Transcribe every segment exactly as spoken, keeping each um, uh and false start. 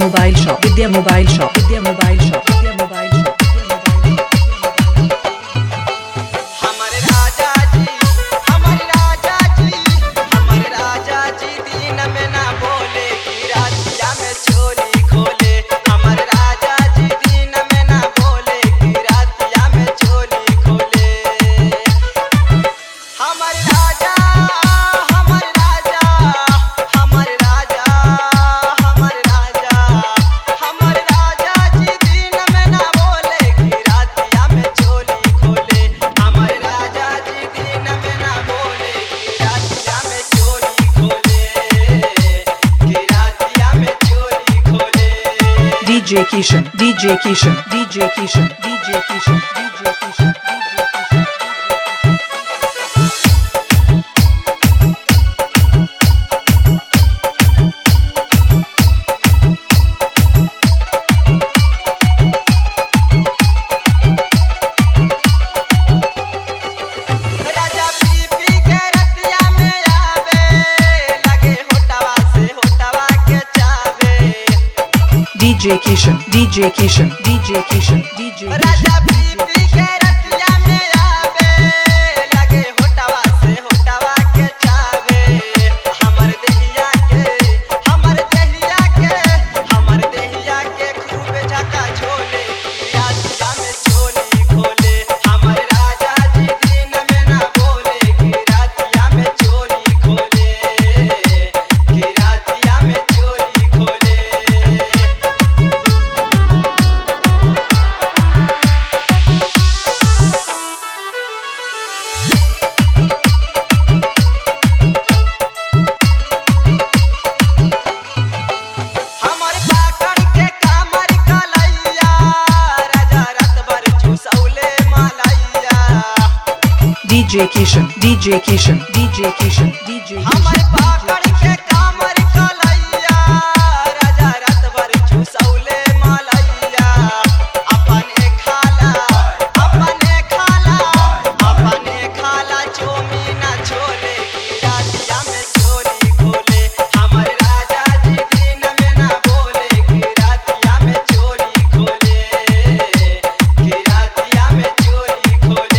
Mobile Shop, Vidya Mobile Shop, Vidya Mobile Shop, Vidya Mobile Shop. हमारे राजा जी हमारे राजा जी हमारे राजा जी दिन में ना बोले कि रातिया में चोरी खोले हमारे राजा जी दिन में ना बोले कि रातिया में चोरी खोले हमारे राजा हमारे राजा हमारे राजा हमारे राजा हमारे राजा जी दिन में ना बोले कि रातिया में चोरी खोले हमारे राजा जी दिन में ना बोले कि रातिया में चोरी खोले कि रातिया में चोरी खोले D J Kishan, D J Kishan, D J Kishan, D J Kishan, D J Kishan, D J Kishan. राजा पी पी के रतिया में आवे लगे होटवा से होटवा के चावे D J Kishan, D J Kishan, D J Kishan, D J राजा Kishan. पी पी के रतिया में आवे लगे होटवा से होटवा के चावे हमर देहिया के हमर देहिया के हमर देहिया के खूब झका झोले रातिया में चोली खोले हमर राजा जी दिन में ना बोले कि रातिया में चोली खोले कि रातिया में चोली खोले हमर पाकड़ के कामर कलैया राजा रात भर चुसौले मलैया D J Kishan, D J Kishan, D J Kishan, D J हमर Kishan. पाकड़ के कामर कलैया राजा रात भर चुसौले मलैया अपने खाला अपने खाला अपने खाला चोमीना छोले कि रातिया में चोरी खोले हमर राजा जी दिन में ना बोले कि रातिया में चोरी खोले कि रातिया में चोरी खोले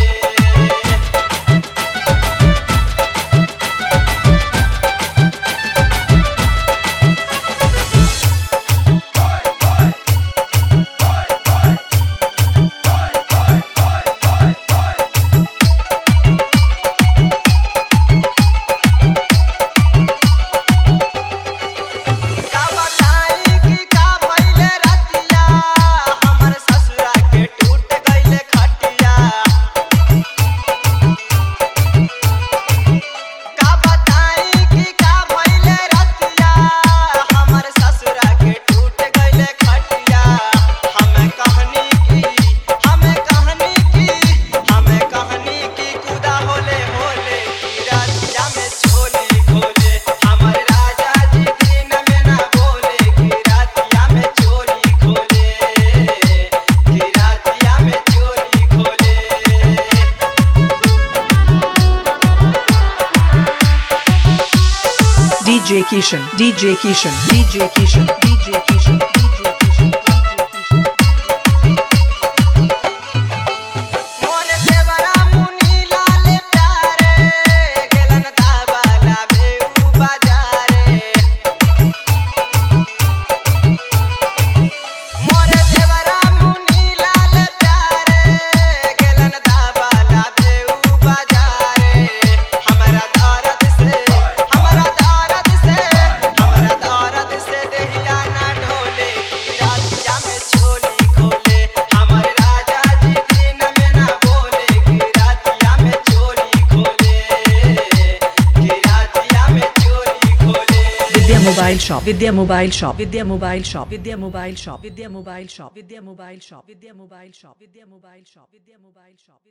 का बताई कि का भइले रतिया हमर ससुरा के टूट गइले खटिया का बताई कि का भइले रतिया हमर ससुरा के टूट गइले खटिया हमें कहनी की हमें कहनी की हमें कहनी की खुदा होले होले कि रातिया में चोली खोले हमर राजा जी दिन में ना बोले कि रातिया में चोरी खोले कि रातिया में चोरी खोले D J Kishan, D J Kishan, D J Kishan, D J Kishan, D J Kishan, D J Kishan. मोर देवरा मुनी लाल प्यारे गेलन दाबाला बेऊ बाजारे मोर देवरा मुनी लाल प्यारे गेलन दाबाला बेऊ बाजारे हमरा दर्द से हमरा दर्द से हमरा दर्द से देहिया ना ढोले कि रातिया में चोली खोले हमर राजा जी दिन में ना बोले कि रातिया में चोरी खोले कि रातिया में चोरी खोले Vidya Mobile Shop, Vidya Mobile Shop, Vidya Mobile Shop, Vidya Mobile Shop, Vidya Mobile Shop, Vidya Mobile Shop, Vidya Mobile Shop, Vidya Mobile Shop, Vidya Mobile Shop.